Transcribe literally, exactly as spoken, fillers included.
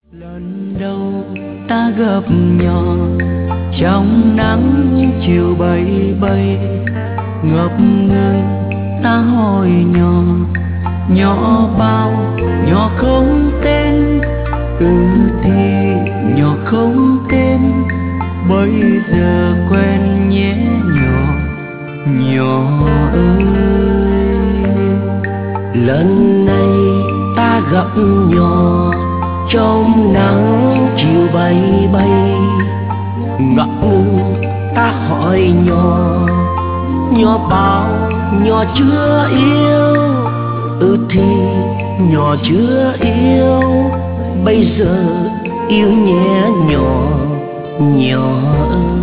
Lần đầu ta gặp nhỏ trong nắng chiều bay bay, ngập ngừng ta hỏi nhỏ, nhỏ bao nhỏ không tên. Ừ thì nhỏ không tên, bây giờ quen nhé nhỏ, nhỏ ơi. Lần này ta gặp nhỏ trong nắng chiều bay bay, ngập ngừng ta hỏi nhỏ, nhỏ bao nhỏ chưa yêu. Ừ thì nhỏ chưa yêu, bây giờ yêu nhé nhỏ, nhỏ ơi.